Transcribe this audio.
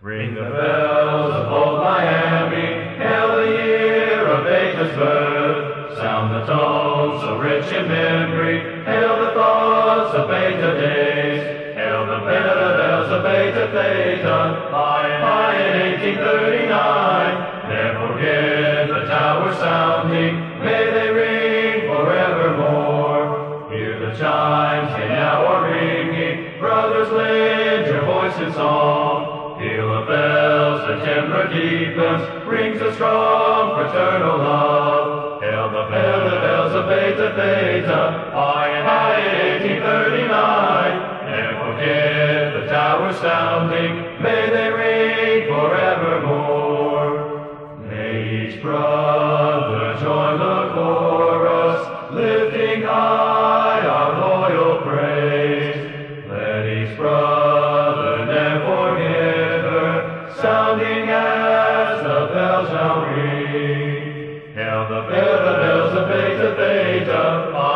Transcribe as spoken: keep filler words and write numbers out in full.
Ring the bells of old Miami, hail the year of Beta's birth. Sound the tones so rich in memory, hail the thoughts of Beta days. Hail the bells of Beta Theta, high, high in eighteen thirty-nine. Never forget the tower sounding, may they ring forevermore. Hear the chimes, they now are ringing, brothers lend your voice in song. Peal the bells, the timbre deepens, rings a strong fraternal love. Hail the bell, the bells of Beta Theta, high and high in eighteen thirty-nine. Never forget the tower sounding, may they ring forevermore. May each brother join the chorus, lifting high our loyal praise. Let each brother never forget her, sounding as the bell shall ring. Hail the bell, the bells of Beta Theta,